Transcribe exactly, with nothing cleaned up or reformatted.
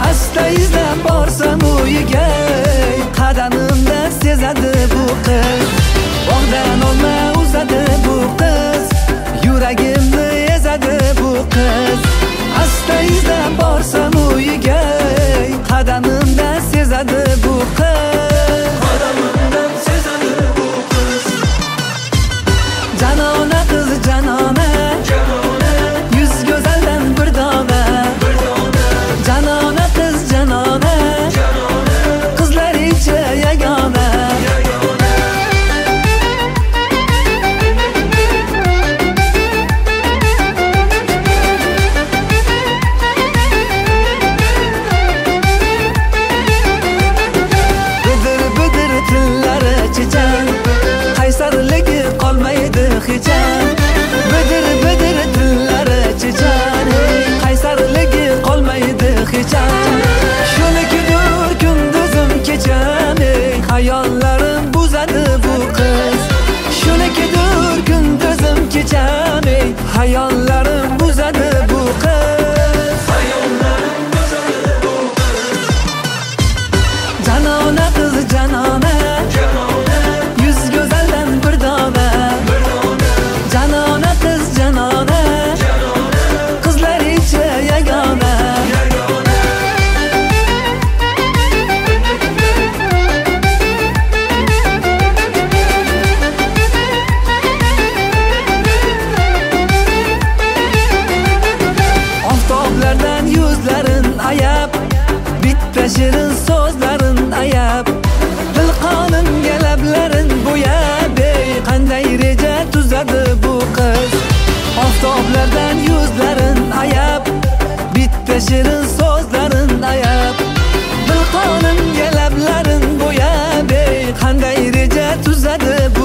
Asta izlab borsam uyiga, qadamimda sezadi bu qiz. Bog'dan olma uzadi bu qiz, yuragimni ezadi bu qiz. Asta izlab borsam uyiga, qadamimda sezadi bu qiz. Qadamimdan sezadi bu qiz. Janona qiz janona, janona, yuz go'zaldan bir dona, bir dona. Janona qiz janona, janona, qizlar ichi yagona, yagona. Bidir bidir tillari chechan, qaysarligi qolmaydi hecham. Bidir bidir tillari chechan, qaysarligi qolmaydi hecham. Shunikidur kunduzim kecham, hayollarim buzadi bu qiz. Shunikidur kunduzim kecham, hayollarim buzadi bu qiz. Hayollarim buzadi bu qiz. Janona qiz janona, janona, yuz go'zaldan bir dona, bir dona. Janona qiz janona, janona, qizlar ichi yagona, yagona. Oftoblardan yuzlarin ayab, bitta shirin so'zlarin ayab, dilqonimga lablarin bo'yab, qanday reja tuzadi bu qiz. Oftoblardan yuzlarin ayab, bitta shirin so'zlarin ayab, dilqonimga lablarin bo'yab, qanday reja tuzadi